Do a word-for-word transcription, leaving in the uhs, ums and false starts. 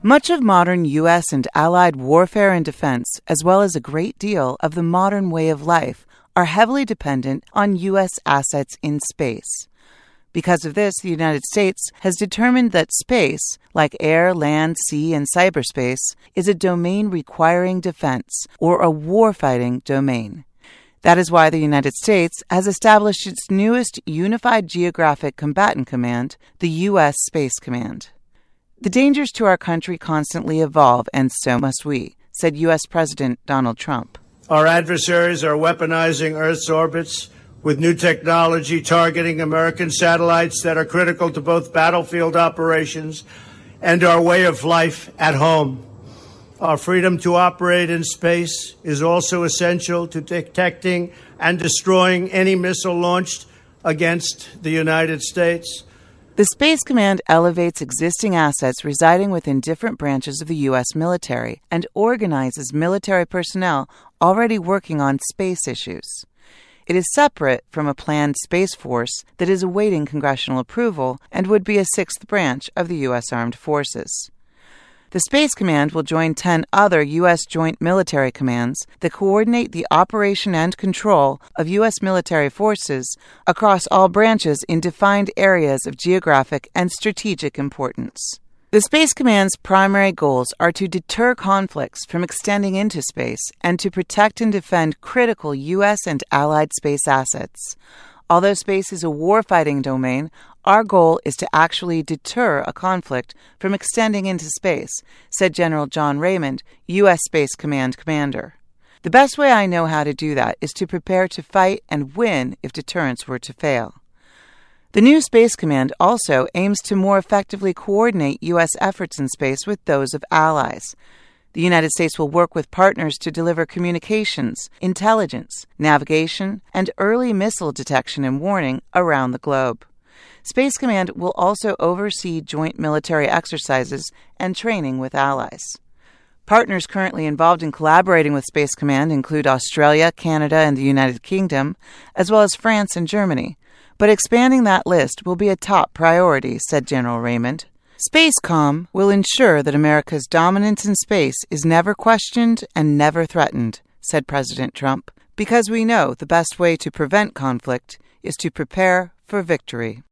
Much of modern U S and Allied warfare and defense, as well as a great deal of the modern way of life, are heavily dependent on U S assets in space. Because of this, the United States has determined that space, like air, land, sea, and cyberspace, is a domain requiring defense, or a warfighting domain. That is why the United States has established its newest Unified Geographic Combatant Command, the U S Space Command. The dangers to our country constantly evolve, and so must we, said U S President Donald Trump. Our adversaries are weaponizing Earth's orbits with new technology targeting American satellites that are critical to both battlefield operations and our way of life at home. Our freedom to operate in space is also essential to detecting and destroying any missile launched against the United States. The Space Command elevates existing assets residing within different branches of the U S military and organizes military personnel already working on space issues. It is separate from a planned Space Force that is awaiting congressional approval and would be a sixth branch of the U S Armed Forces. The Space Command will join ten other U S joint military commands that coordinate the operation and control of U S military forces across all branches in defined areas of geographic and strategic importance. The Space Command's primary goals are to deter conflicts from extending into space and to protect and defend critical U S and Allied space assets. Although space is a warfighting domain, our goal is to actually deter a conflict from extending into space, said General John Raymond, U S Space Command commander. The best way I know how to do that is to prepare to fight and win if deterrence were to fail. The new Space Command also aims to more effectively coordinate U S efforts in space with those of allies. The United States will work with partners to deliver communications, intelligence, navigation, and early missile detection and warning around the globe. Space Command will also oversee joint military exercises and training with allies. Partners currently involved in collaborating with Space Command include Australia, Canada, and the United Kingdom, as well as France and Germany. But expanding that list will be a top priority, said General Raymond. SpaceCom will ensure that America's dominance in space is never questioned and never threatened, said President Trump, because we know the best way to prevent conflict is to prepare for victory.